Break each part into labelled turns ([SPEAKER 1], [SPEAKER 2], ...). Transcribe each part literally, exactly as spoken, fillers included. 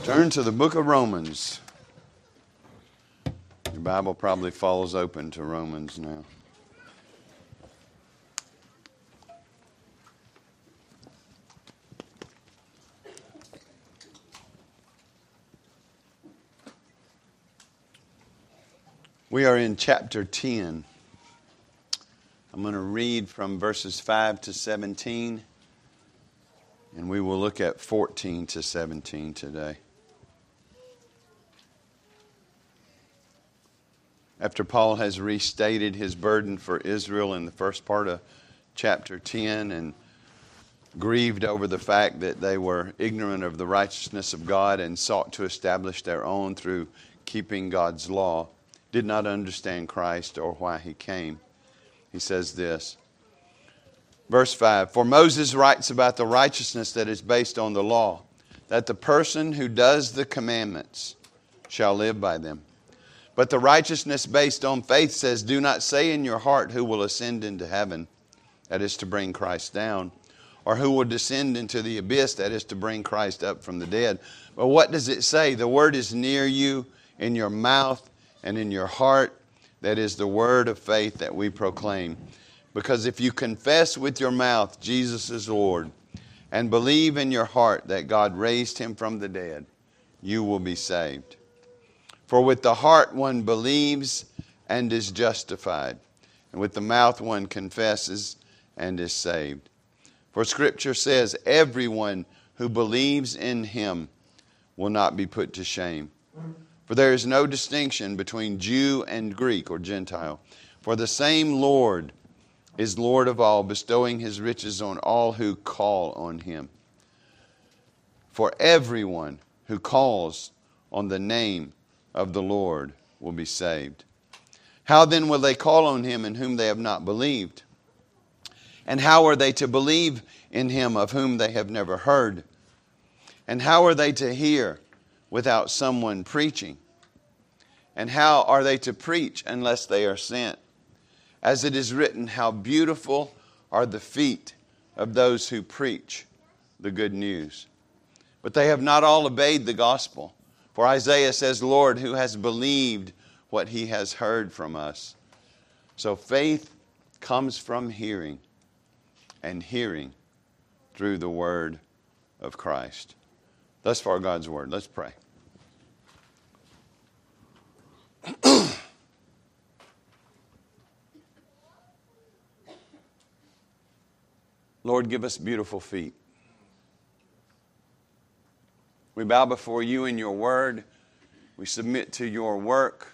[SPEAKER 1] Turn to the book of Romans. Your Bible probably falls open to Romans now. We are in chapter ten. I'm going to read from verses five to seventeen, and we will look at fourteen to seventeen today. After Paul has restated his burden for Israel in the first part of chapter ten and grieved over the fact that they were ignorant of the righteousness of God and sought to establish their own through keeping God's law, did not understand Christ or why he came, he says this. Verse five, for Moses writes about the righteousness that is based on the law, that the person who does the commandments shall live by them. But the righteousness based on faith says, do not say in your heart who will ascend into heaven, that is to bring Christ down, or who will descend into the abyss, that is to bring Christ up from the dead. But what does it say? The word is near you, in your mouth and in your heart. That is the word of faith that we proclaim. Because if you confess with your mouth Jesus is Lord, and believe in your heart that God raised him from the dead, you will be saved. For with the heart one believes and is justified, and with the mouth one confesses and is saved. For Scripture says, everyone who believes in him will not be put to shame. For there is no distinction between Jew and Greek or Gentile. For the same Lord is Lord of all, bestowing his riches on all who call on him. For everyone who calls on the name of the Lord will be saved. How then will they call on him in whom they have not believed? And how are they to believe in him of whom they have never heard? And how are they to hear without someone preaching? And how are they to preach unless they are sent? As it is written, how beautiful are the feet of those who preach the good news. But they have not all obeyed the gospel. For Isaiah says, Lord, who has believed what he has heard from us? So faith comes from hearing, and hearing through the word of Christ. Thus far, God's word. Let's pray. Lord, give us beautiful feet. We bow before you in your word. We submit to your work.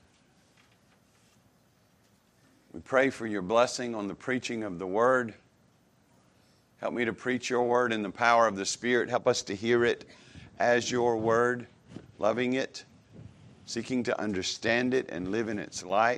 [SPEAKER 1] We pray for your blessing on the preaching of the word. Help me to preach your word in the power of the Spirit. Help us to hear it as your word, loving it, seeking to understand it and live in its light.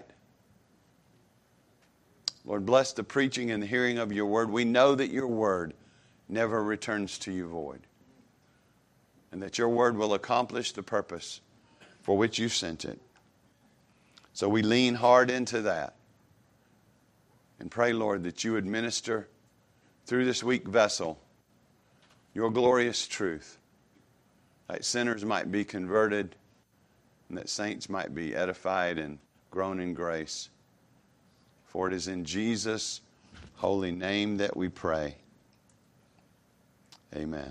[SPEAKER 1] Lord, bless the preaching and the hearing of your word. We know that your word never returns to you void, and that your word will accomplish the purpose for which you sent it. So we lean hard into that and pray, Lord, that you would minister through this weak vessel your glorious truth, that sinners might be converted and that saints might be edified and grown in grace. For it is in Jesus' holy name that we pray. Amen.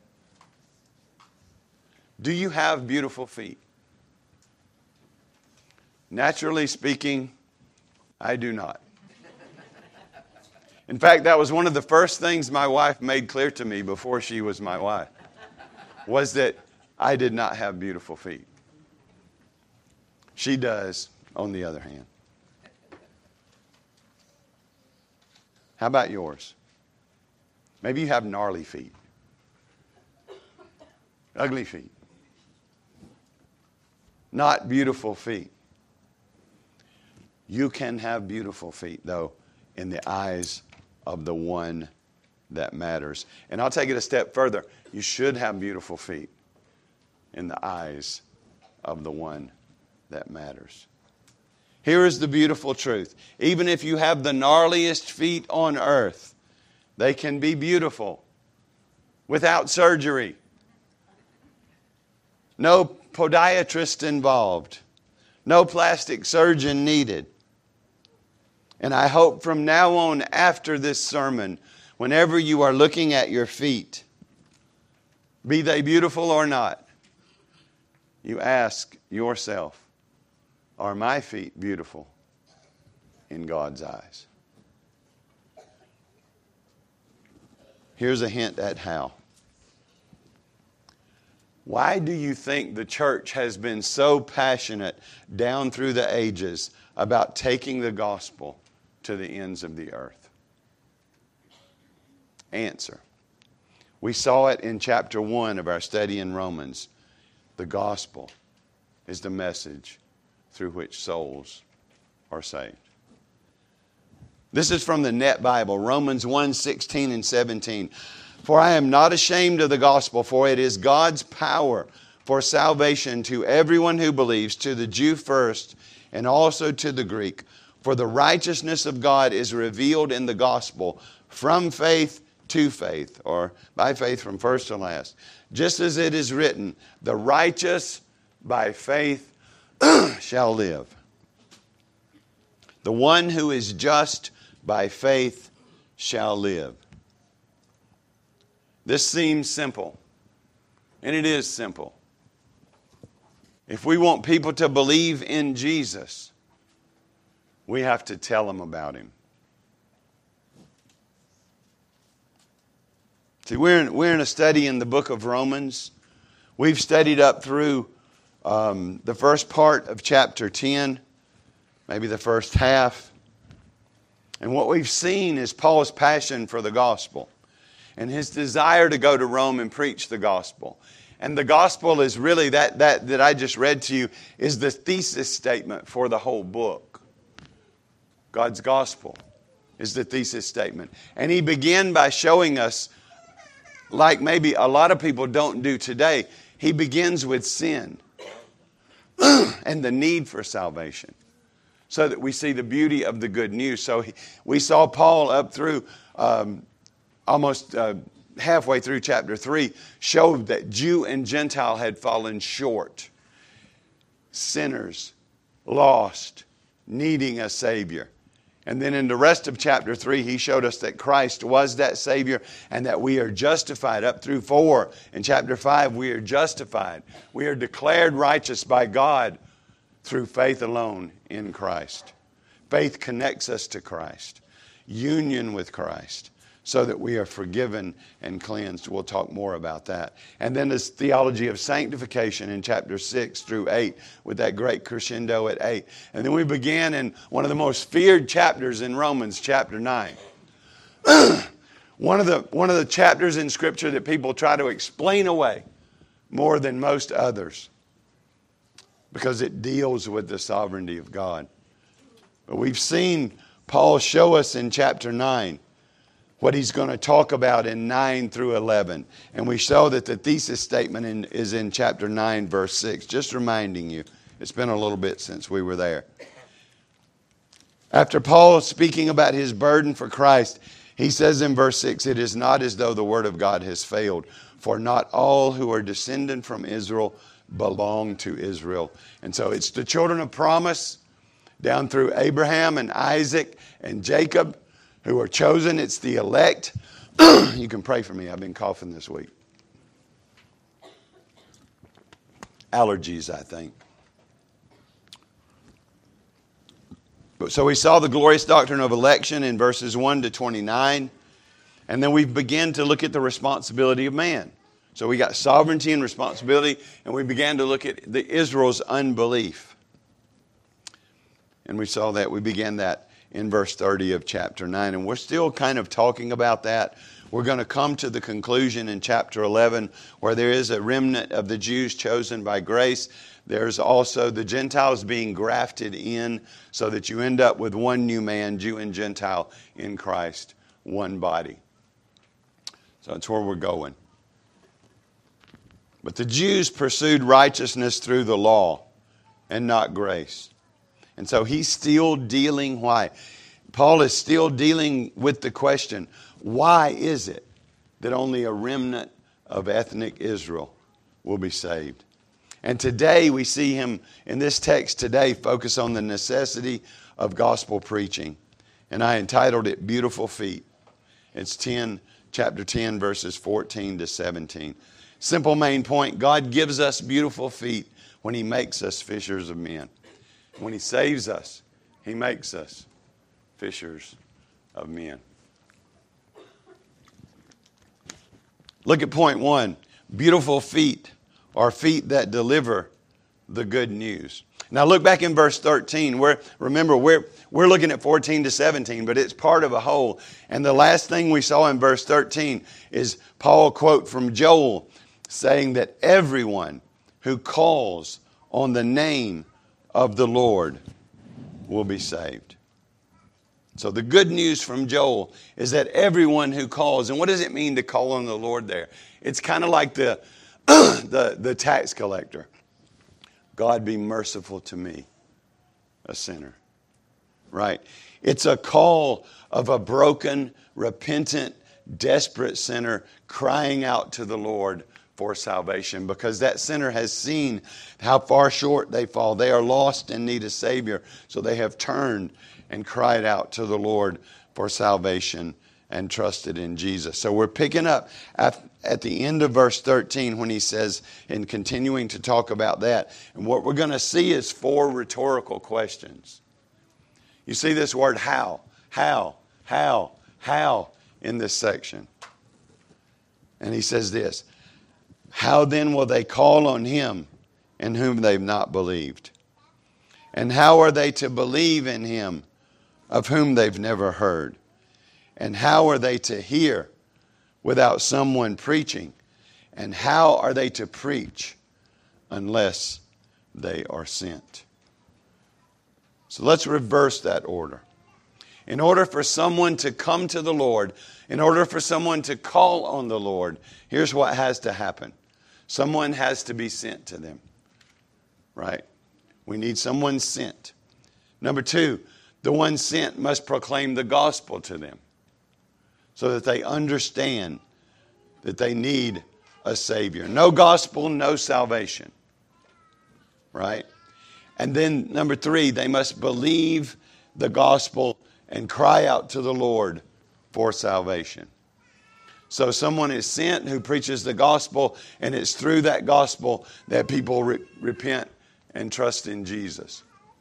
[SPEAKER 1] Do you have beautiful feet? Naturally speaking, I do not. In fact, that was one of the first things my wife made clear to me before she was my wife, was that I did not have beautiful feet. She does, on the other hand. How about yours? Maybe you have gnarly feet, ugly feet, not beautiful feet. You can have beautiful feet, though, in the eyes of the one that matters. And I'll take it a step further. You should have beautiful feet in the eyes of the one that matters. Here is the beautiful truth. Even if you have the gnarliest feet on earth, they can be beautiful without surgery. No podiatrist involved. No plastic surgeon needed. And I hope from now on, after this sermon, whenever you are looking at your feet, be they beautiful or not, you ask yourself, are my feet beautiful in God's eyes? Here's a hint at how. Why do you think the church has been so passionate down through the ages about taking the gospel to the ends of the earth? Answer. We saw it in chapter one of our study in Romans. The gospel is the message through which souls are saved. This is from the Net Bible, Romans one, sixteen and seventeen. For I am not ashamed of the gospel, for it is God's power for salvation to everyone who believes, to the Jew first, and also to the Greek. For the righteousness of God is revealed in the gospel from faith to faith, or by faith from first to last. Just as it is written, the righteous by faith shall live. The one who is just by faith shall live. This seems simple, and it is simple. If we want people to believe in Jesus, we have to tell them about Him. See, we're in, we're in a study in the book of Romans. We've studied up through um, the first part of chapter ten, maybe the first half. And what we've seen is Paul's passion for the gospel and his desire to go to Rome and preach the gospel. And the gospel is really, that, that, that I just read to you, is the thesis statement for the whole book. God's gospel is the thesis statement. And he began by showing us, like maybe a lot of people don't do today, he begins with sin and the need for salvation, so that we see the beauty of the good news. So he, we saw Paul up through um, almost uh, halfway through chapter three, showed that Jew and Gentile had fallen short. Sinners, lost, needing a Savior. And then in the rest of chapter three, he showed us that Christ was that Savior and that we are justified. Up through four, in chapter five, we are justified. We are declared righteous by God through faith alone in Christ. Faith connects us to Christ. Union with Christ, so that we are forgiven and cleansed. We'll talk more about that. And then this theology of sanctification in chapter six through eight, with that great crescendo at eight. And then we began in one of the most feared chapters in Romans, chapter nine. one of the one of the chapters in Scripture that people try to explain away more than most others, because it deals with the sovereignty of God. But we've seen Paul show us in chapter nine what he's going to talk about in nine through eleven. And we saw that the thesis statement in, is in chapter nine, verse six. Just reminding you, it's been a little bit since we were there. After Paul speaking about his burden for Christ, he says in verse six, it is not as though the word of God has failed, for not all who are descended from Israel belong to Israel. And so it's the children of promise down through Abraham and Isaac and Jacob who are chosen. It's the elect. You can pray for me. I've been coughing this week. Allergies, I think. But so we saw the glorious doctrine of election in verses one to twenty-nine. And then we began to look at the responsibility of man. So we got sovereignty and responsibility, and we began to look at the Israel's unbelief. And we saw that. We began that in verse thirty of chapter nine. And we're still kind of talking about that. We're going to come to the conclusion in chapter eleven, where there is a remnant of the Jews chosen by grace. There's also the Gentiles being grafted in, so that you end up with one new man, Jew and Gentile, in Christ, one body. So that's where we're going. But the Jews pursued righteousness through the law and not grace. And so he's still dealing, why? Paul is still dealing with the question, why is it that only a remnant of ethnic Israel will be saved? And today we see him in this text today focus on the necessity of gospel preaching. And I entitled it Beautiful Feet. It's ten, chapter ten, verses fourteen to seventeen. Simple main point, God gives us beautiful feet when he makes us fishers of men. When he saves us, he makes us fishers of men. Look at point one. Beautiful feet are feet that deliver the good news. Now look back in verse thirteen. Where remember, we're, we're looking at fourteen to seventeen, but it's part of a whole. And the last thing we saw in verse thirteen is Paul quote from Joel saying that everyone who calls on the name of the Lord will be saved. So the good news from Joel is that everyone who calls, and what does it mean to call on the Lord there? It's kind of like the, the, the tax collector. God be merciful to me, a sinner. Right? It's a call of a broken, repentant, desperate sinner crying out to the Lord for salvation, because that sinner has seen how far short they fall. They are lost and need a Savior, so they have turned and cried out to the Lord for salvation and trusted in Jesus. So we're picking up at, at the end of verse thirteen when he says, and continuing to talk about that. And what we're going to see is four rhetorical questions. You see this word how, how, how, how in this section. And he says this, how then will they call on him in whom they've not believed? And how are they to believe in him of whom they've never heard? And how are they to hear without someone preaching? And how are they to preach unless they are sent? So let's reverse that order. In order for someone to come to the Lord, in order for someone to call on the Lord, here's what has to happen. Someone has to be sent to them. Right? We need someone sent. Number two, the one sent must proclaim the gospel to them so that they understand that they need a Savior. No gospel, no salvation. Right? And then number three, they must believe the gospel and cry out to the Lord for salvation. So someone is sent who preaches the gospel, and it's through that gospel that people re- repent and trust in Jesus.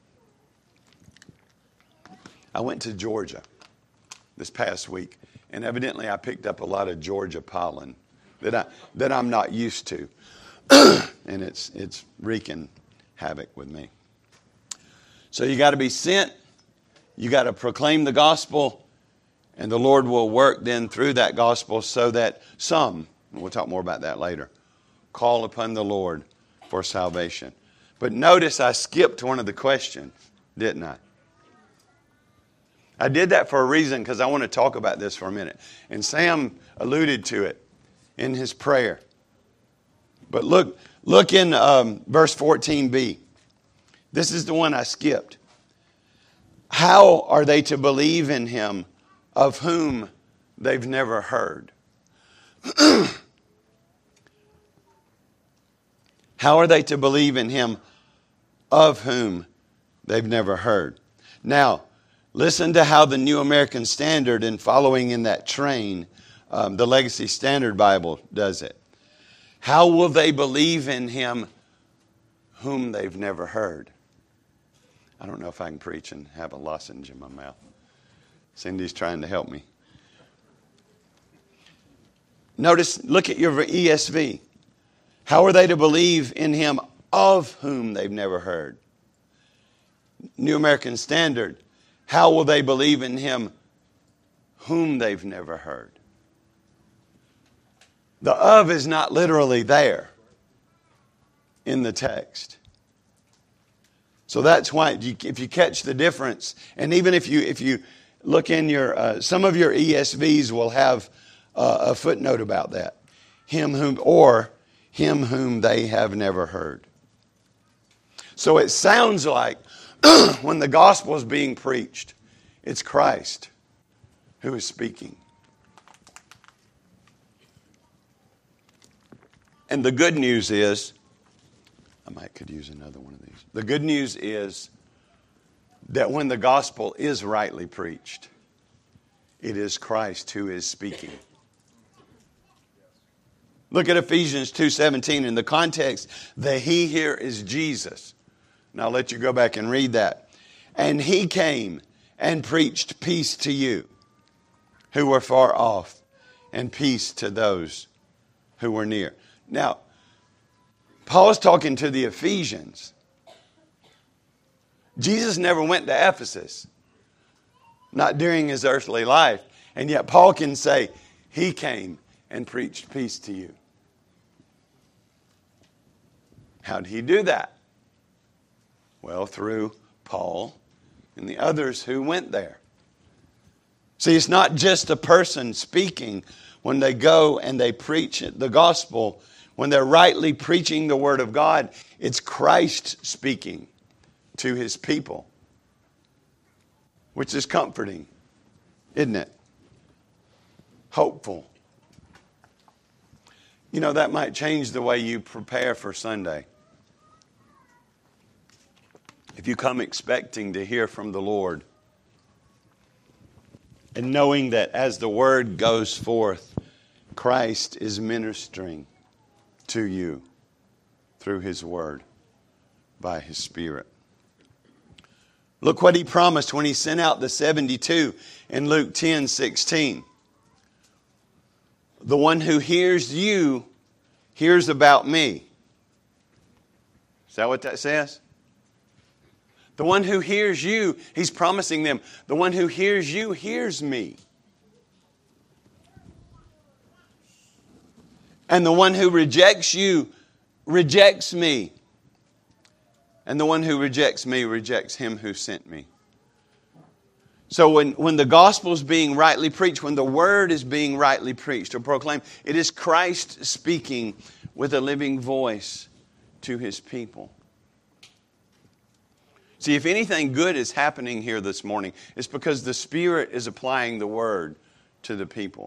[SPEAKER 1] I went to Georgia this past week, and evidently I picked up a lot of Georgia pollen that I that I'm not used to, and it's it's wreaking havoc with me. So you got to be sent, you got to proclaim the gospel, and the Lord will work then through that gospel so that some, and we'll talk more about that later, call upon the Lord for salvation. But notice I skipped one of the questions, didn't I? I did that for a reason, because I want to talk about this for a minute. And Sam alluded to it in his prayer. But look, look in um, verse fourteen b. This is the one I skipped. How are they to believe in him of whom they've never heard? How are they to believe in him of whom they've never heard? Now, listen to how the New American Standard, and following in that train, um, the Legacy Standard Bible does it. How will they believe in him whom they've never heard? I don't know if I can preach and have a lozenge in my mouth. Cindy's trying to help me. Notice, look at your E S V. How are they to believe in him of whom they've never heard? New American Standard. How will they believe in him whom they've never heard? The of is not literally there in the text. So that's why, if you catch the difference, and even if you if you look in your, uh, some of your E S Vs will have uh, a footnote about that. Him whom, or him whom they have never heard. So it sounds like when the gospel is being preached, it's Christ who is speaking. And the good news is I might could use another one of these. The good news is that when the gospel is rightly preached, it is Christ who is speaking. Look at Ephesians two seventeen. In the context, the he here is Jesus. Now I'll let you go back and read that. And he came and preached peace to you who were far off, and peace to those who were near. Now, Paul's talking to the Ephesians. Jesus never went to Ephesus, not during his earthly life. And yet Paul can say, he came and preached peace to you. How did he do that? Well, through Paul and the others who went there. See, it's not just a person speaking when they go and they preach the gospel. When they're rightly preaching the word of God, it's Christ speaking to his people, which is comforting, isn't it? Hopeful. You know, that might change the way you prepare for Sunday. If you come expecting to hear from the Lord, and knowing that as the word goes forth, Christ is ministering to you through his word by his Spirit. Look what he promised when he sent out the seventy-two in Luke ten sixteen. The one who hears you hears about me. Is that what that says? The one who hears you, he's promising them, the one who hears you hears me. And the one who rejects you rejects me. And the one who rejects me rejects him who sent me. So when, when the gospel is being rightly preached, when the word is being rightly preached or proclaimed, it is Christ speaking with a living voice to his people. See, if anything good is happening here this morning, it's because the Spirit is applying the word to the people.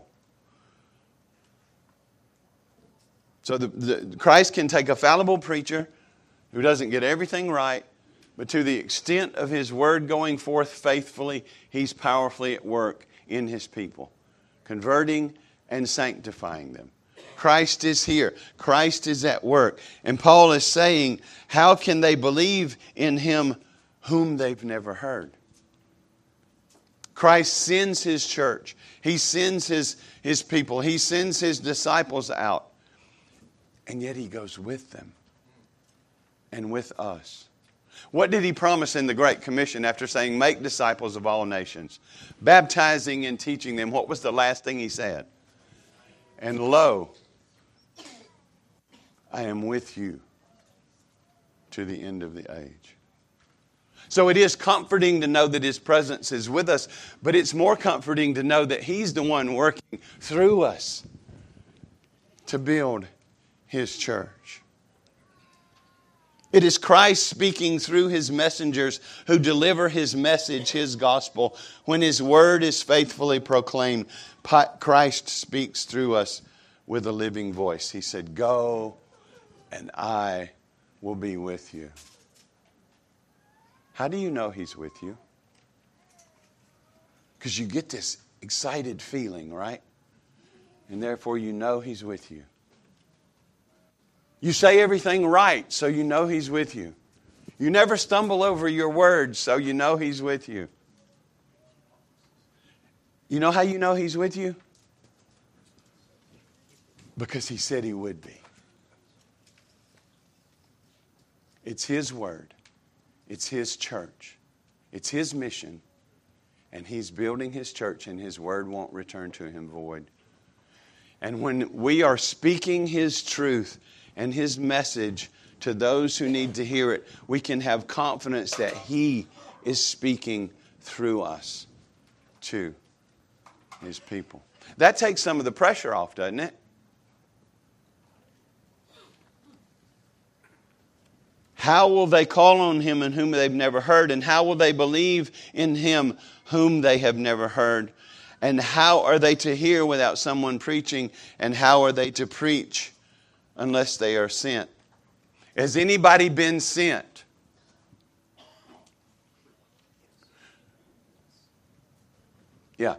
[SPEAKER 1] So the, the, Christ can take a fallible preacher who doesn't get everything right, but to the extent of his word going forth faithfully, he's powerfully at work in his people, converting and sanctifying them. Christ is here. Christ is at work. And Paul is saying, how can they believe in him whom they've never heard? Christ sends his church. He sends his, his people. He sends his disciples out. And yet he goes with them and with us. What did he promise in the Great Commission after saying, make disciples of all nations, baptizing and teaching them? What was the last thing he said? And lo, I am with you to the end of the age. So it is comforting to know that his presence is with us, but it's more comforting to know that he's the one working through us to build his church. It is Christ speaking through his messengers who deliver his message, his gospel. When his word is faithfully proclaimed, Christ speaks through us with a living voice. He said, go and I will be with you. How do you know he's with you? Because you get this excited feeling, right? And therefore you know he's with you. You say everything right, so you know he's with you. You never stumble over your words, so you know he's with you. You know how you know he's with you? Because he said he would be. It's his word. It's his church. It's his mission. And he's building his church, and his word won't return to him void. And when we are speaking his truth and his message to those who need to hear it, we can have confidence that he is speaking through us to his people. That takes some of the pressure off, doesn't it? How will they call on him in whom they've never heard? And how will they believe in him whom they have never heard? And how are they to hear without someone preaching? And how are they to preach unless they are sent? Has anybody been sent? Yeah.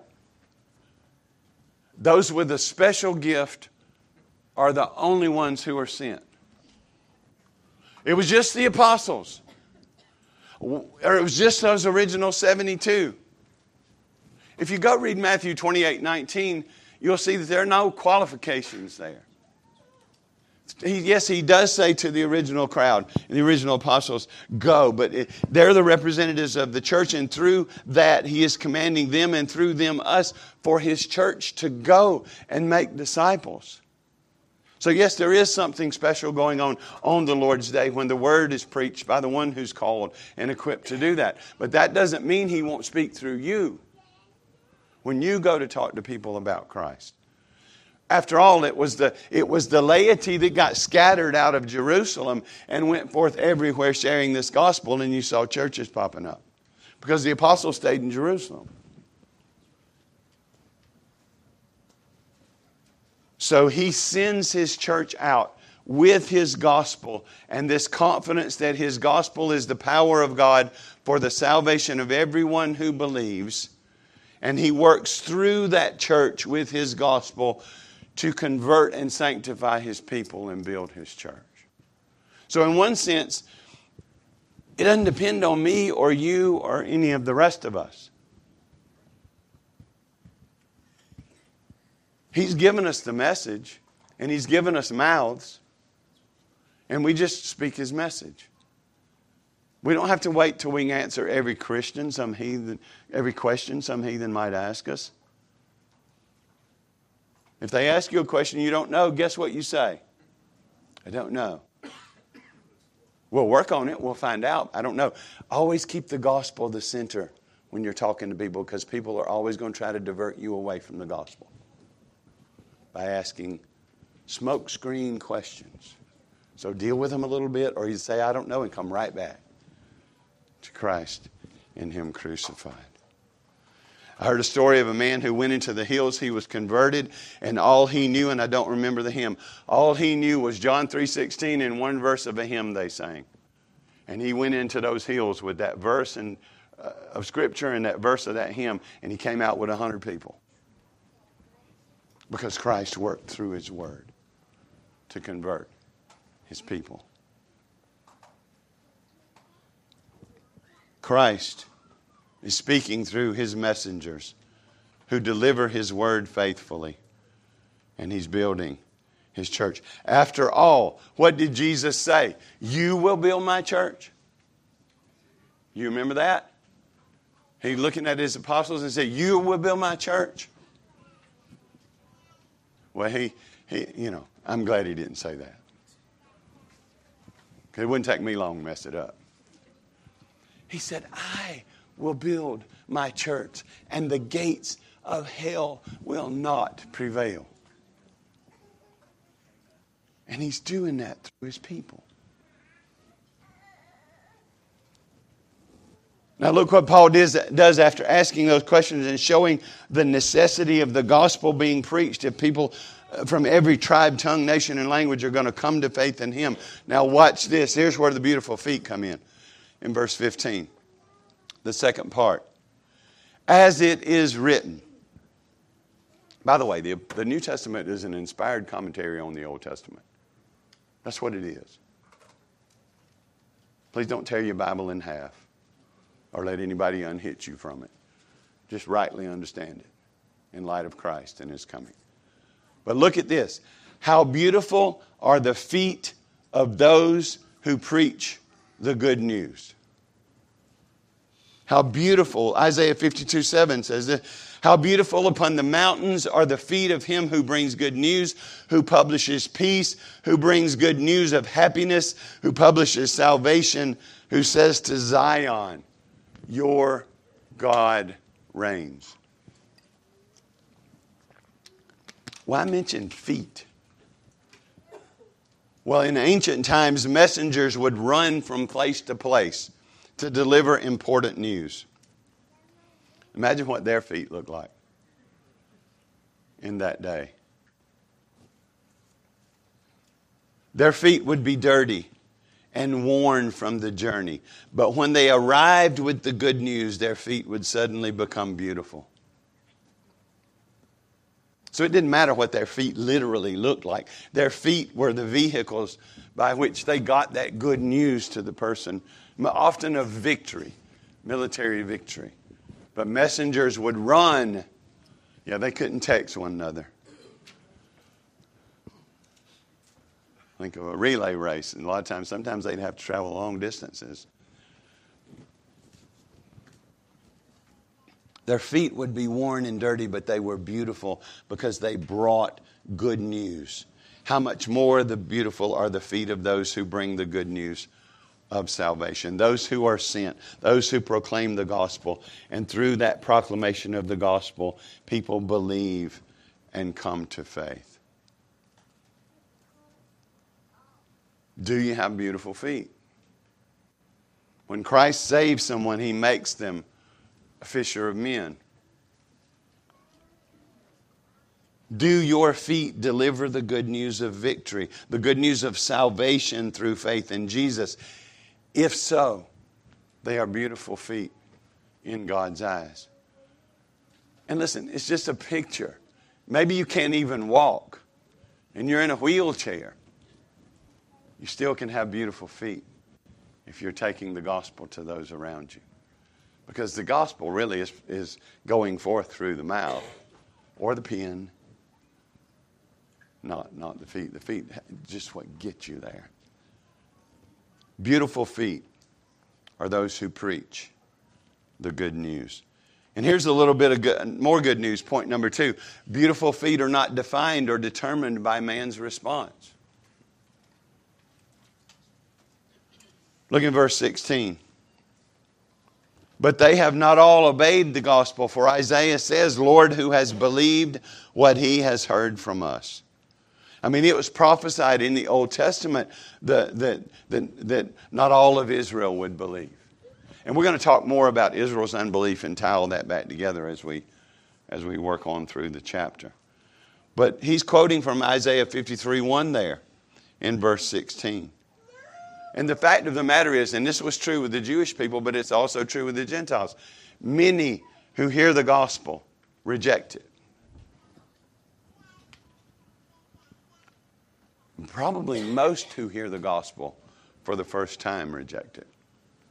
[SPEAKER 1] Those with a special gift are the only ones who are sent. It was just the apostles. Or it was just those original seventy-two. If you go read Matthew twenty-eight nineteen, you'll see that there are no qualifications there. He, yes, he does say to the original crowd, the original apostles, go. But it, they're the representatives of the church. And through that, he is commanding them and through them us for his church to go and make disciples. So yes, there is something special going on on the Lord's Day when the word is preached by the one who's called and equipped to do that. But that doesn't mean he won't speak through you when you go to talk to people about Christ. After all, it was the it was the laity that got scattered out of Jerusalem and went forth everywhere sharing this gospel, and you saw churches popping up because the apostles stayed in Jerusalem. So he sends his church out with his gospel and this confidence that his gospel is the power of God for the salvation of everyone who believes. And he works through that church with his gospel to convert and sanctify his people and build his church. So in one sense, it doesn't depend on me or you or any of the rest of us. He's given us the message, and he's given us mouths, and we just speak his message. We don't have to wait till we can answer every Christian, some heathen, every question some heathen might ask us. If they ask you a question you don't know, guess what you say? I don't know. We'll work on it. We'll find out. I don't know. Always keep the gospel the center when you're talking to people, because people are always going to try to divert you away from the gospel by asking smokescreen questions. So deal with them a little bit, or you say, I don't know, and come right back to Christ in him crucified. I heard a story of a man who went into the hills. He was converted, and all he knew, and I don't remember the hymn, all he knew was John three sixteen and one verse of a hymn they sang. And he went into those hills with that verse and, uh, of Scripture and that verse of that hymn, and he came out with a hundred people. Because Christ worked through his word to convert his people. Christ is speaking through his messengers who deliver his word faithfully. And he's building his church. After all, what did Jesus say? You will build my church. You remember that? He looking at his apostles and said, you will build my church. Well, he, he, you know, I'm glad he didn't say that. Because it wouldn't take me long to mess it up. He said, I will build my church, and the gates of hell will not prevail. And he's doing that through his people. Now look what Paul does, does after asking those questions and showing the necessity of the gospel being preached. If people from every tribe, tongue, nation, and language are going to come to faith in him. Now watch this. Here's where the beautiful feet come in. In verse fifteen. The second part. As it is written. By the way, the, the New Testament is an inspired commentary on the Old Testament. That's what it is. Please don't tear your Bible in half or let anybody unhitch you from it. Just rightly understand it in light of Christ and his coming. But look at this. How beautiful are the feet of those who preach the good news. How beautiful, Isaiah fifty-two seven says that, how beautiful upon the mountains are the feet of him who brings good news, who publishes peace, who brings good news of happiness, who publishes salvation, who says to Zion, your God reigns. Well, I mentioned feet. Well, in ancient times, messengers would run from place to place to deliver important news. Imagine what their feet looked like in that day. Their feet would be dirty and worn from the journey. But when they arrived with the good news, their feet would suddenly become beautiful. So it didn't matter what their feet literally looked like. Their feet were the vehicles by which they got that good news to the person, often of victory, military victory. But messengers would run. Yeah, they couldn't text one another. Think of a relay race, and a lot of times, sometimes they'd have to travel long distances. Their feet would be worn and dirty, but they were beautiful because they brought good news. How much more the beautiful are the feet of those who bring the good news of salvation, those who are sent, those who proclaim the gospel. And through that proclamation of the gospel, people believe and come to faith. Do you have beautiful feet? When Christ saves someone, He makes them a fisher of men. Do your feet deliver the good news of victory, the good news of salvation through faith in Jesus? If so, they are beautiful feet in God's eyes. And listen, it's just a picture. Maybe you can't even walk and you're in a wheelchair. You still can have beautiful feet if you're taking the gospel to those around you. Because the gospel really is, is going forth through the mouth or the pen. Not, not the feet. The feet, just what gets you there. Beautiful feet are those who preach the good news. And here's a little bit of good, more good news. Point number two. Beautiful feet are not defined or determined by man's response. Look at verse sixteen. But they have not all obeyed the gospel, for Isaiah says, Lord, who has believed what he has heard from us? I mean, it was prophesied in the Old Testament that, that, that, that not all of Israel would believe. And we're going to talk more about Israel's unbelief and tie all that back together as we, as we work on through the chapter. But he's quoting from Isaiah fifty-three one there in verse sixteen. And the fact of the matter is, and this was true with the Jewish people, but it's also true with the Gentiles, many who hear the gospel reject it. Probably most who hear the gospel for the first time reject it.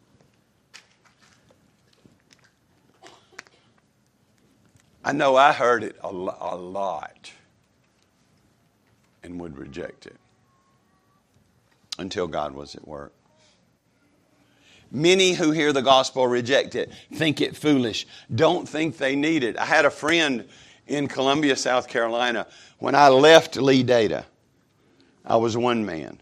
[SPEAKER 1] I know I heard it a lot and would reject it. Until God was at work. Many who hear the gospel reject it, think it foolish, don't think they need it. I had a friend in Columbia, South Carolina. When I left Lee Data, I was one man.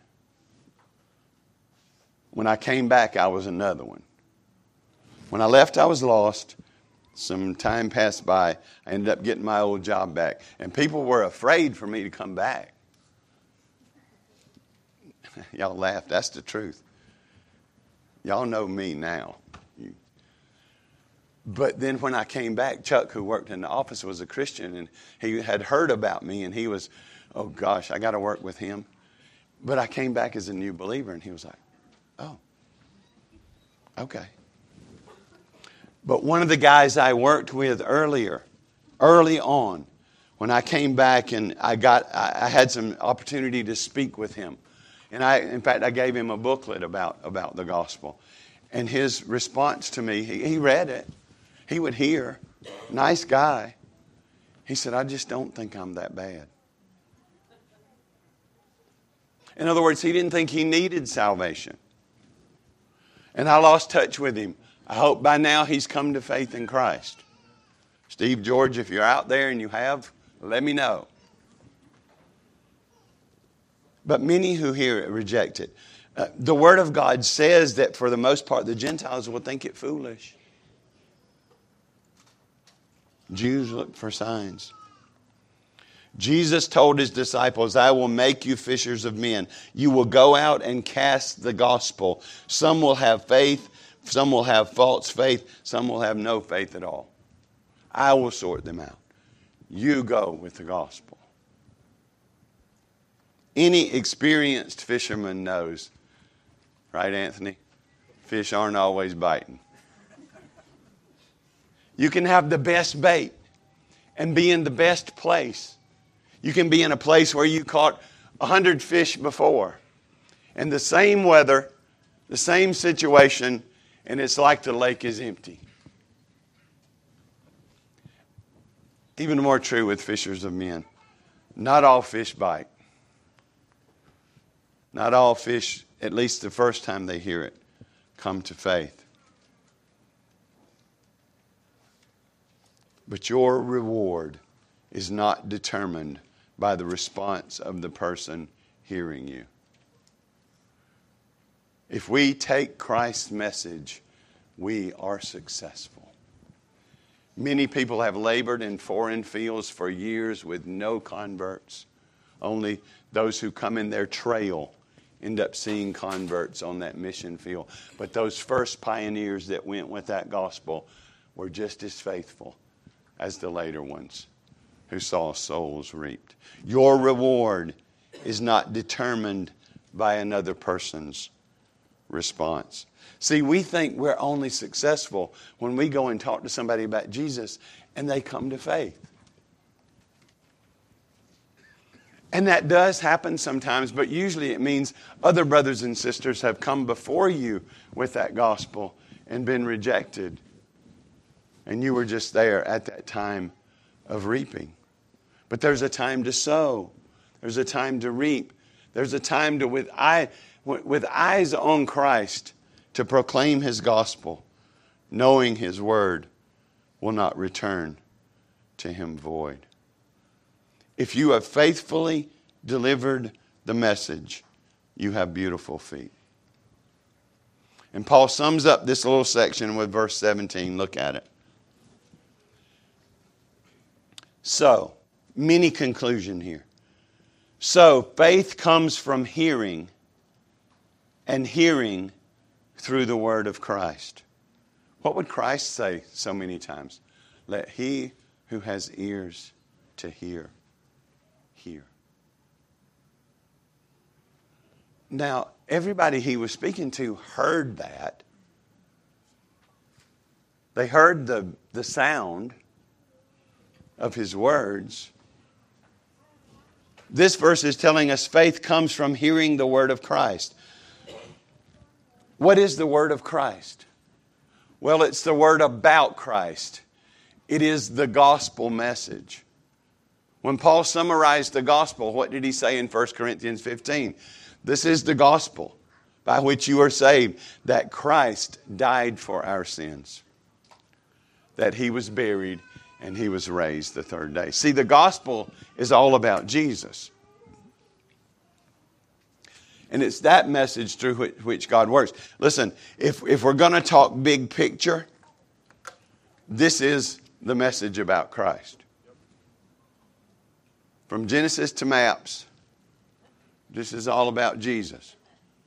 [SPEAKER 1] When I came back, I was another one. When I left, I was lost. Some time passed by. I ended up getting my old job back. And people were afraid for me to come back. Y'all laugh. That's the truth. Y'all know me now. But then when I came back, Chuck, who worked in the office, was a Christian, and he had heard about me, and he was, oh gosh, I got to work with him. But I came back as a new believer, and he was like, oh, okay. But one of the guys I worked with earlier, early on, when I came back and I got, I had some opportunity to speak with him. And I, in fact, I gave him a booklet about, about the gospel. And his response to me, he, he read it. He would hear. Nice guy. He said, I just don't think I'm that bad. In other words, he didn't think he needed salvation. And I lost touch with him. I hope by now he's come to faith in Christ. Steve George, if you're out there and you have, let me know. But many who hear it reject it. Uh, the Word of God says that for the most part, the Gentiles will think it foolish. Jews look for signs. Jesus told his disciples, I will make you fishers of men. You will go out and cast the gospel. Some will have faith. Some will have false faith. Some will have no faith at all. I will sort them out. You go with the gospel. Any experienced fisherman knows, Right, Anthony? Fish aren't always biting. You can have the best bait and be in the best place. You can be in a place where you caught a hundred fish before. And the same weather, the same situation, and it's like the lake is empty. Even more true with fishers of men. Not all fish bite. Not all fish, at least the first time they hear it, come to faith. But your reward is not determined by the response of the person hearing you. If we take Christ's message, we are successful. Many people have labored in foreign fields for years with no converts. Only those who come in their trail end up seeing converts on that mission field. But those first pioneers that went with that gospel were just as faithful as the later ones who saw souls reaped. Your reward is not determined by another person's response. See, we think we're only successful when we go and talk to somebody about Jesus and they come to faith. And that does happen sometimes, but usually it means other brothers and sisters have come before you with that gospel and been rejected. And you were just there at that time of reaping. But there's a time to sow. There's a time to reap. There's a time to, with, eye, with eyes on Christ, to proclaim His gospel, knowing His word will not return to Him void. If you have faithfully delivered the message, you have beautiful feet. And Paul sums up this little section with verse seventeen. Look at it. So, mini conclusion here. So, faith comes from hearing, and hearing through the word of Christ. What would Christ say so many times? Let he who has ears to hear, hear. Now, everybody he was speaking to heard that. They heard the, the sound of his words. This verse is telling us faith comes from hearing the word of Christ. What is the word of Christ? Well, it's the word about Christ. It is the gospel message. When Paul summarized the gospel, what did he say in First Corinthians fifteen? This is the gospel by which you are saved, that Christ died for our sins, that He was buried, and He was raised the third day. See, the gospel is all about Jesus. And it's that message through which, which God works. Listen, if, if we're going to talk big picture, this is the message about Christ. From Genesis to maps, this is all about Jesus.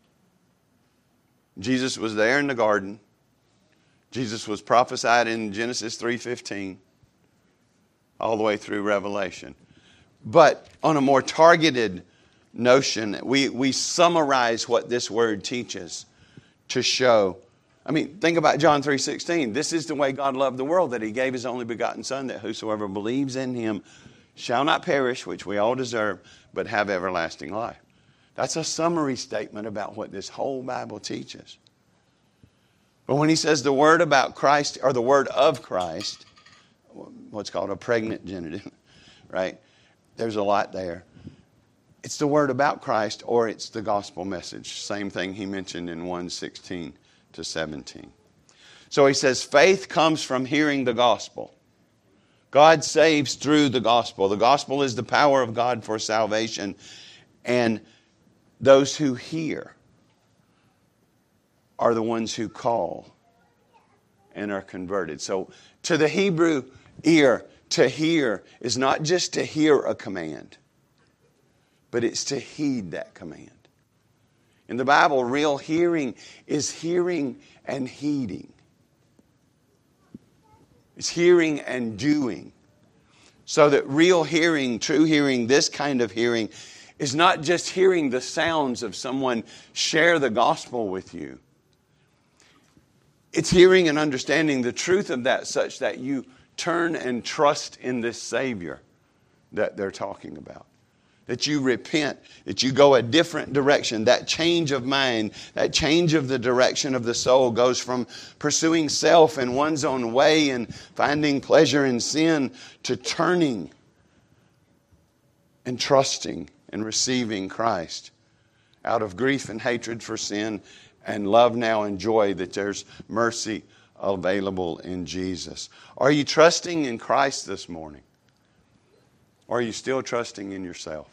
[SPEAKER 1] Jesus was there in the garden. Jesus was prophesied in Genesis three fifteen. All the way through Revelation. But on a more targeted notion, we, we summarize what this word teaches to show. I mean, think about John three sixteen. This is the way God loved the world, that He gave His only begotten Son, that whosoever believes in Him shall not perish, which we all deserve, but have everlasting life. That's a summary statement about what this whole Bible teaches. But when he says the word about Christ, or the word of Christ, what's called a pregnant genitive, right? There's a lot there. It's the word about Christ, or it's the gospel message. Same thing he mentioned in one sixteen to seventeen. So he says faith comes from hearing the gospel. God saves through the gospel. The gospel is the power of God for salvation. And those who hear are the ones who call and are converted. So to the Hebrew ear, to hear is not just to hear a command, but it's to heed that command. In the Bible, real hearing is hearing and heeding. It's hearing and doing. So that real hearing, true hearing, this kind of hearing, is not just hearing the sounds of someone share the gospel with you. It's hearing and understanding the truth of that such that you turn and trust in this Savior that they're talking about. That you repent, that you go a different direction. That change of mind, that change of the direction of the soul goes from pursuing self and one's own way and finding pleasure in sin to turning and trusting and receiving Christ out of grief and hatred for sin and love now and joy that there's mercy available in Jesus. Are you trusting in Christ this morning? Or are you still trusting in yourself?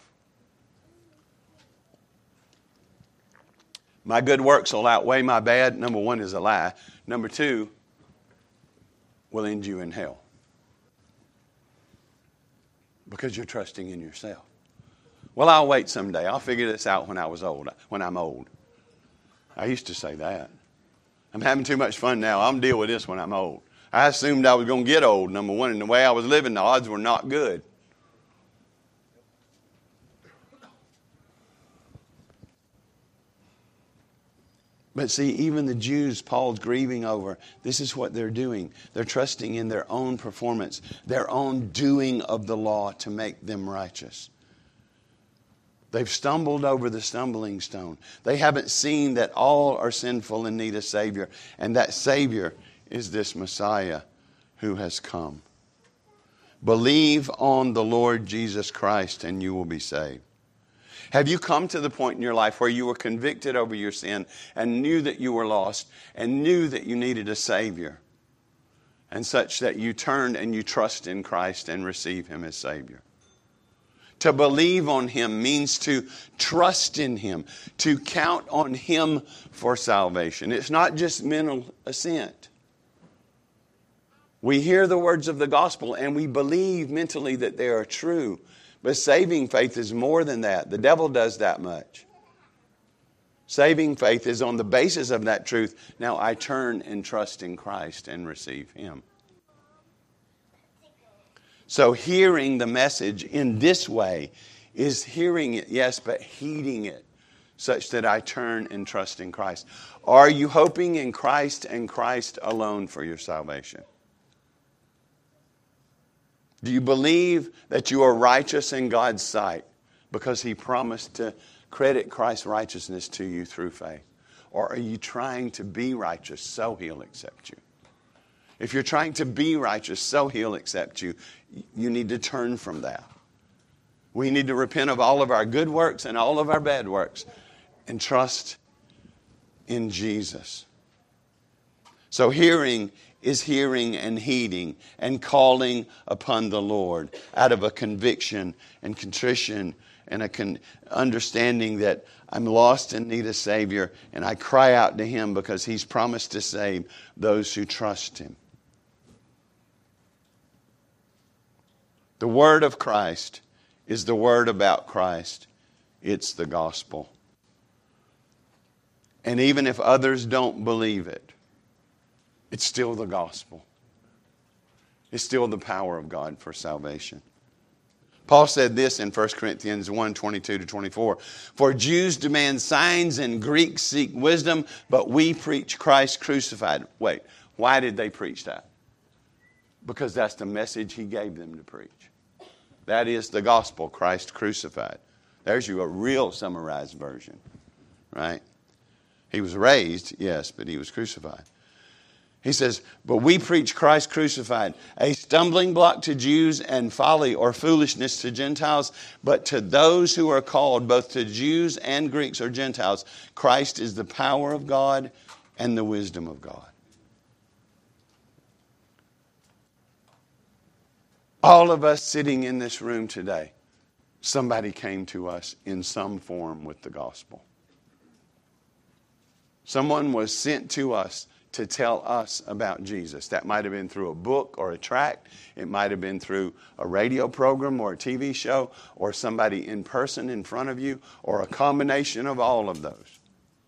[SPEAKER 1] My good works will outweigh my bad. Number one is a lie. Number two will end you in hell. Because you're trusting in yourself. Well, I'll wait someday. I'll figure this out when I was old, when I'm old. I used to say that. I'm having too much fun now. I'll deal with this when I'm old. I assumed I was going to get old, number one, and the way I was living, the odds were not good. But see, even the Jews Paul's grieving over, this is what they're doing. They're trusting in their own performance, their own doing of the law to make them righteous. They've stumbled over the stumbling stone. They haven't seen that all are sinful and need a Savior. And that Savior is this Messiah who has come. Believe on the Lord Jesus Christ and you will be saved. Have you come to the point in your life where you were convicted over your sin and knew that you were lost and knew that you needed a Savior? And such that you turned and you trust in Christ and receive Him as Savior. To believe on Him means to trust in Him, to count on Him for salvation. It's not just mental assent. We hear the words of the gospel and we believe mentally that they are true. But saving faith is more than that. The devil does that much. Saving faith is on the basis of that truth. Now I turn and trust in Christ and receive Him. So hearing the message in this way is hearing it, yes, but heeding it such that I turn and trust in Christ. Are you hoping in Christ and Christ alone for your salvation? Do you believe that you are righteous in God's sight because He promised to credit Christ's righteousness to you through faith? Or are you trying to be righteous so He'll accept you? If you're trying to be righteous so He'll accept you, you need to turn from that. We need to repent of all of our good works and all of our bad works and trust in Jesus. So hearing is hearing and heeding and calling upon the Lord out of a conviction and contrition and a con- understanding that I'm lost and need a Savior, and I cry out to Him because He's promised to save those who trust Him. The word of Christ is the word about Christ. It's the gospel. And even if others don't believe it, it's still the gospel. It's still the power of God for salvation. Paul said this in First Corinthians one, twenty-two to twenty-four. For Jews demand signs and Greeks seek wisdom, but we preach Christ crucified. Wait, why did they preach that? Because that's the message He gave them to preach. That is the gospel, Christ crucified. There's you a real summarized version, right? He was raised, yes, but He was crucified. He says, but we preach Christ crucified, a stumbling block to Jews and folly or foolishness to Gentiles. But to those who are called, both to Jews and Greeks or Gentiles, Christ is the power of God and the wisdom of God. All of us sitting in this room today, somebody came to us in some form with the gospel. Someone was sent to us to tell us about Jesus. That might have been through a book or a tract. It might have been through a radio program or a T V show or somebody in person in front of you or a combination of all of those.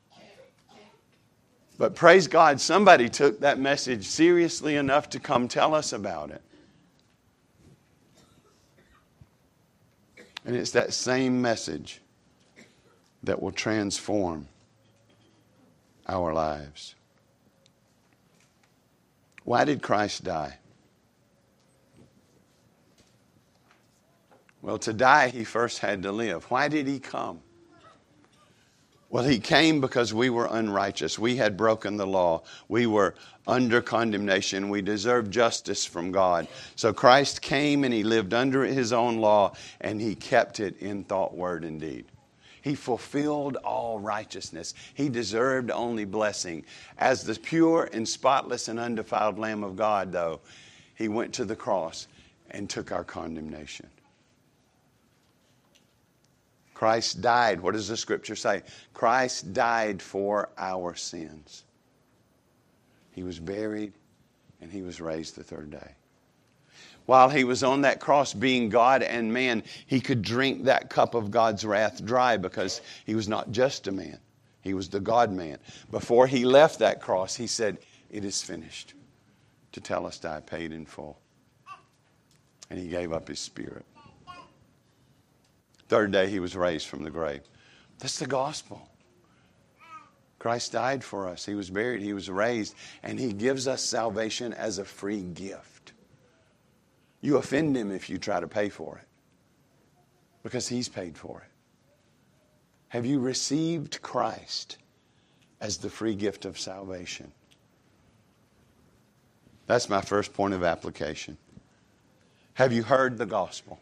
[SPEAKER 1] But praise God, somebody took that message seriously enough to come tell us about it. And it's that same message that will transform our lives. Why did Christ die? Well, to die, he first had to live. Why did he come? Well, he came because we were unrighteous. We had broken the law. We were under condemnation. We deserved justice from God. So Christ came and he lived under his own law, and he kept it in thought, word, and deed. He fulfilled all righteousness. He deserved only blessing. As the pure and spotless and undefiled Lamb of God, though, he went to the cross and took our condemnation. Christ died. What does the scripture say? Christ died for our sins. He was buried and he was raised the third day. While he was on that cross being God and man, he could drink that cup of God's wrath dry because he was not just a man. He was the God-man. Before he left that cross, he said, "It is finished," to tell us that I paid in full. And he gave up his spirit. Third day he was raised from the grave. That's the gospel. Christ died for us. He was buried. He was raised. And he gives us salvation as a free gift. You offend him if you try to pay for it, because he's paid for it. Have you received Christ as the free gift of salvation? That's my first point of application. Have you heard the gospel?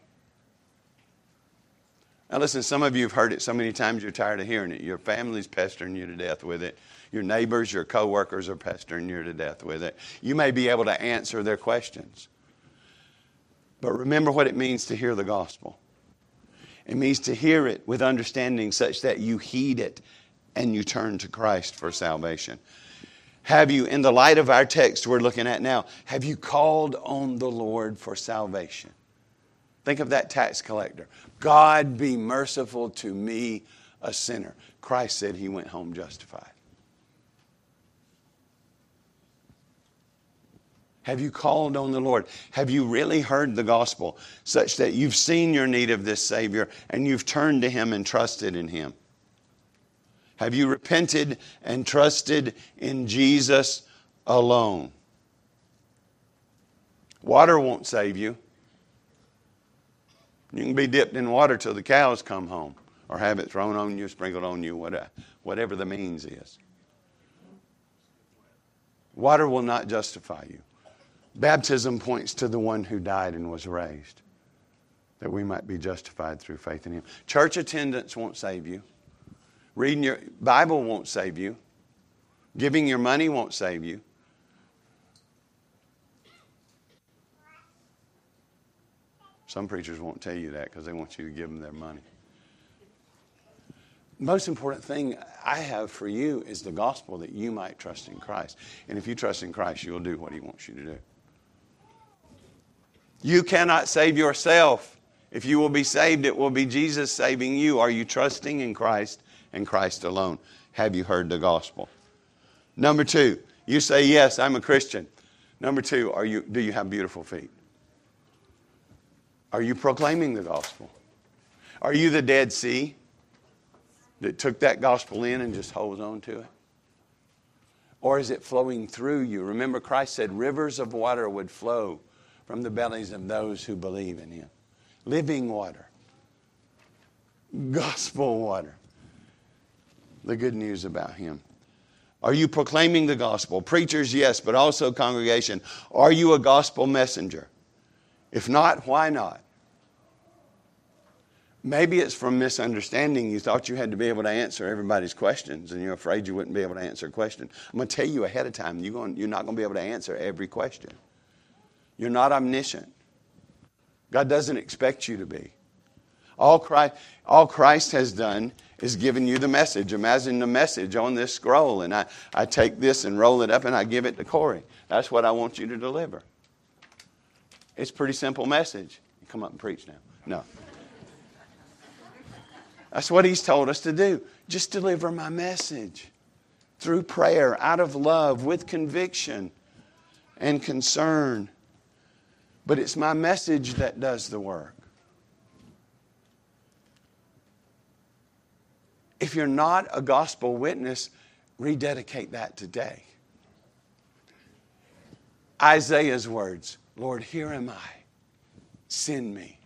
[SPEAKER 1] Now listen, some of you have heard it so many times you're tired of hearing it. Your family's pestering you to death with it. Your neighbors, your coworkers are pestering you to death with it. You may be able to answer their questions. But remember what it means to hear the gospel. It means to hear it with understanding such that you heed it and you turn to Christ for salvation. Have you, in the light of our text we're looking at now, have you called on the Lord for salvation? Think of that tax collector. God, be merciful to me, a sinner. Christ said he went home justified. Have you called on the Lord? Have you really heard the gospel such that you've seen your need of this Savior and you've turned to him and trusted in him? Have you repented and trusted in Jesus alone? Water won't save you. You can be dipped in water till the cows come home, or have it thrown on you, sprinkled on you, whatever the means is. Water will not justify you. Baptism points to the one who died and was raised, that we might be justified through faith in him. Church attendance won't save you. Reading your Bible won't save you. Giving your money won't save you. Some preachers won't tell you that because they want you to give them their money. The most important thing I have for you is the gospel, that you might trust in Christ. And if you trust in Christ, you'll do what he wants you to do. You cannot save yourself. If you will be saved, it will be Jesus saving you. Are you trusting in Christ and Christ alone? Have you heard the gospel? Number two, you say, yes, I'm a Christian. Number two, are you, do you have beautiful feet? Are you proclaiming the gospel? Are you the Dead Sea that took that gospel in and just holds on to it? Or is it flowing through you? Remember, Christ said rivers of water would flow from the bellies of those who believe in him. Living water. Gospel water. The good news about him. Are you proclaiming the gospel? Preachers, yes, but also congregation. Are you a gospel messenger? If not, why not? Maybe it's from misunderstanding. You thought you had to be able to answer everybody's questions, and you're afraid you wouldn't be able to answer a question. I'm going to tell you ahead of time, you're, going, you're not going to be able to answer every question. You're not omniscient. God doesn't expect you to be. All Christ, all Christ has done is given you the message. Imagine the message on this scroll, and I, I take this and roll it up and I give it to Corey. That's what I want you to deliver. It's a pretty simple message. Come up and preach now. No. That's what he's told us to do. Just deliver my message through prayer, out of love, with conviction and concern. But it's my message that does the work. If you're not a gospel witness, rededicate that today. Isaiah's words, Lord, here am I. Send me.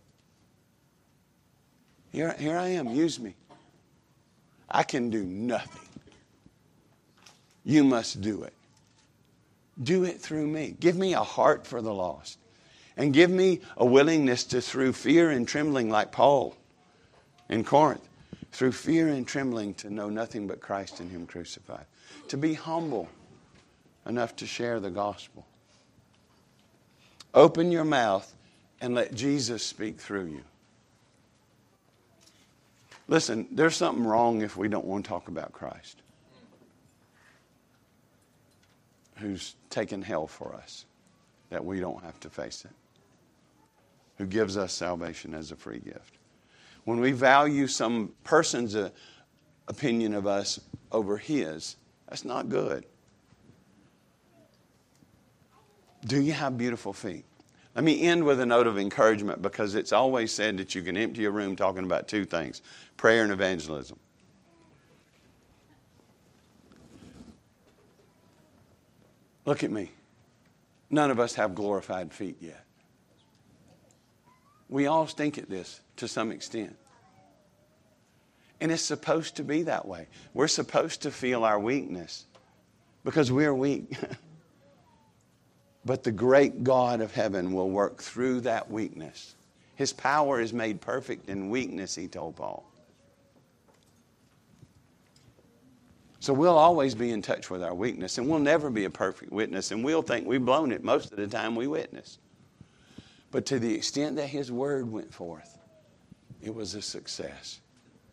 [SPEAKER 1] Here, here I am. Use me. I can do nothing. You must do it. Do it through me. Give me a heart for the lost. And give me a willingness to, through fear and trembling, like Paul in Corinth, through fear and trembling, to know nothing but Christ and Him crucified. To be humble enough to share the gospel. Open your mouth and let Jesus speak through you. Listen, there's something wrong if we don't want to talk about Christ, who's taken hell for us, that we don't have to face it, who gives us salvation as a free gift. When we value some person's uh, opinion of us over his, that's not good. Do you have beautiful feet? Let me end with a note of encouragement, because it's always said that you can empty a room talking about two things: prayer and evangelism. Look at me. None of us have glorified feet yet. We all stink at this to some extent. And it's supposed to be that way. We're supposed to feel our weakness because we're weak. But the great God of heaven will work through that weakness. His power is made perfect in weakness, he told Paul. So we'll always be in touch with our weakness, and we'll never be a perfect witness, and we'll think we've blown it most of the time we witness. But to the extent that His word went forth, it was a success.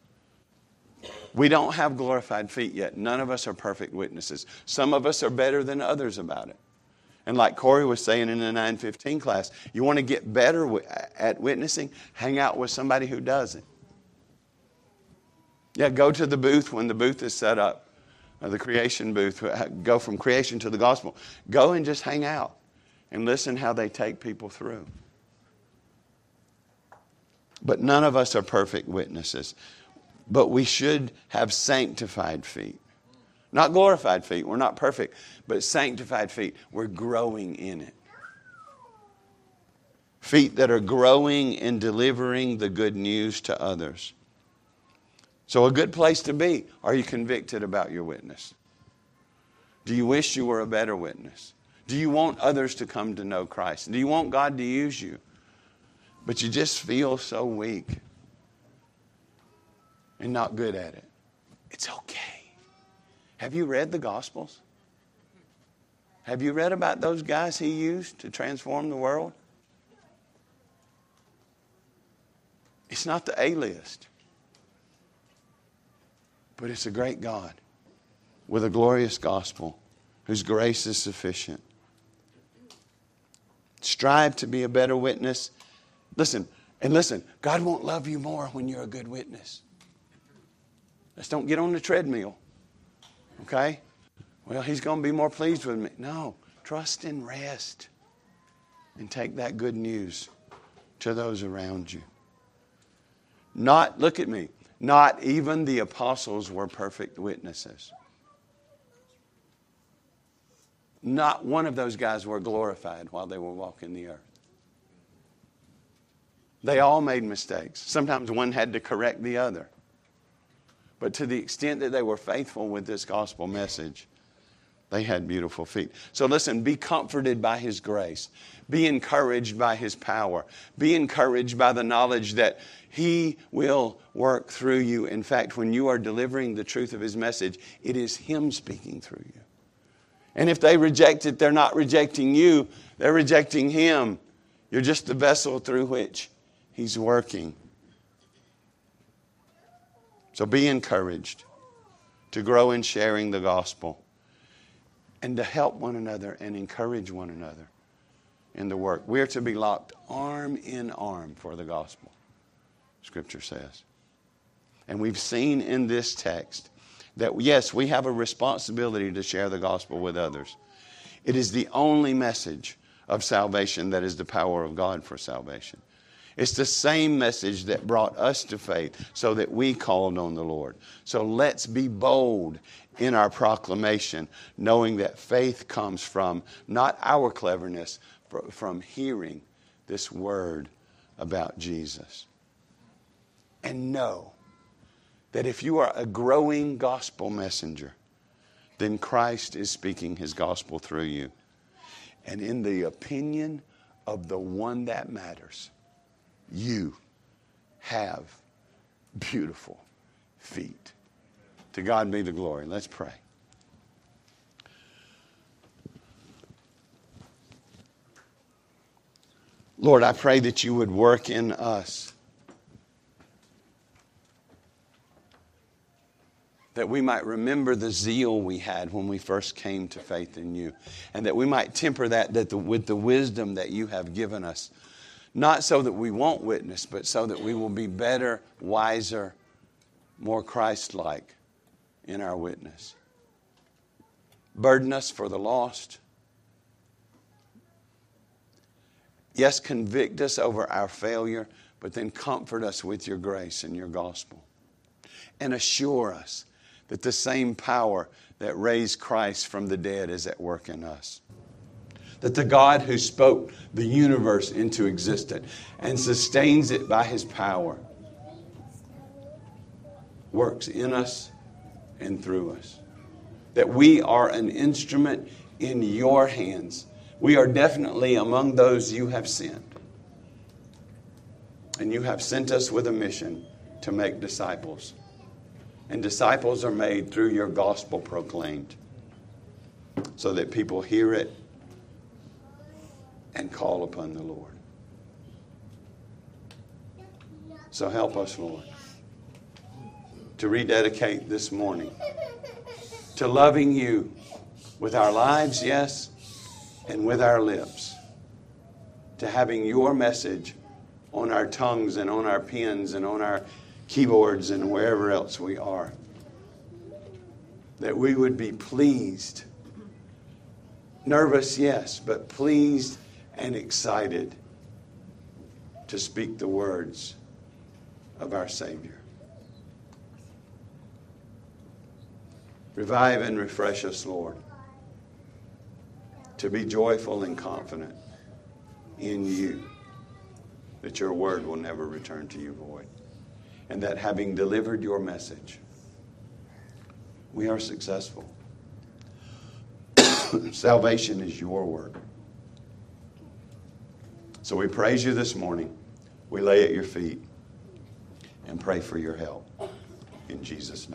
[SPEAKER 1] We don't have glorified feet yet. None of us are perfect witnesses. Some of us are better than others about it. And like Corey was saying in the nine fifteen class, you want to get better at witnessing? Hang out with somebody who does it. Yeah, go to the booth when the booth is set up, uh, the creation booth. Go from creation to the gospel. Go and just hang out and listen how they take people through. But none of us are perfect witnesses. But we should have sanctified feet. Not glorified feet. We're not perfect. But sanctified feet. We're growing in it. Feet that are growing in delivering the good news to others. So a good place to be. Are you convicted about your witness? Do you wish you were a better witness? Do you want others to come to know Christ? Do you want God to use you? But you just feel so weak and not good at it. It's okay. Have you read the Gospels? Have you read about those guys He used to transform the world? It's not the A-list. But it's a great God with a glorious gospel whose grace is sufficient. Strive to be a better witness. Listen, and listen, God won't love you more when you're a good witness. Let's don't get on the treadmill. Okay? Well, He's going to be more pleased with me. No, trust and rest. And take that good news to those around you. Not, look at me, not even the apostles were perfect witnesses. Not one of those guys were glorified while they were walking the earth. They all made mistakes. Sometimes one had to correct the other. But to the extent that they were faithful with this gospel message, they had beautiful feet. So listen, be comforted by His grace. Be encouraged by His power. Be encouraged by the knowledge that He will work through you. In fact, when you are delivering the truth of His message, it is Him speaking through you. And if they reject it, they're not rejecting you. They're rejecting Him. You're just the vessel through which He's working. So be encouraged to grow in sharing the gospel and to help one another and encourage one another in the work. We're to be locked arm in arm for the gospel, Scripture says. And we've seen in this text that, yes, we have a responsibility to share the gospel with others. It is the only message of salvation that is the power of God for salvation. It's the same message that brought us to faith so that we called on the Lord. So let's be bold in our proclamation, knowing that faith comes from not our cleverness, but from hearing this word about Jesus. And know that if you are a growing gospel messenger, then Christ is speaking his gospel through you. And in the opinion of the one that matters, you have beautiful feet. To God be the glory. Let's pray. Lord, I pray that you would work in us, that we might remember the zeal we had when we first came to faith in you, and that we might temper that, that the, with the wisdom that you have given us, not so that we won't witness, but so that we will be better, wiser, more Christ-like in our witness. Burden us for the lost. Yes, convict us over our failure, but then comfort us with your grace and your gospel. And assure us that the same power that raised Christ from the dead is at work in us. That the God who spoke the universe into existence and sustains it by his power works in us and through us. That we are an instrument in your hands. We are definitely among those you have sent. And you have sent us with a mission to make disciples. And disciples are made through your gospel proclaimed, so that people hear it and call upon the Lord. So help us, Lord, to rededicate this morning to loving you with our lives, yes, and with our lips, to having your message on our tongues and on our pens and on our keyboards and wherever else we are. That we would be pleased, nervous, yes, but pleased and excited to speak the words of our Savior. Revive and refresh us, Lord, to be joyful and confident in you, that your word will never return to you void, and that having delivered your message, we are successful. Salvation is your work. So we praise you this morning. We lay at your feet and pray for your help. In Jesus' name.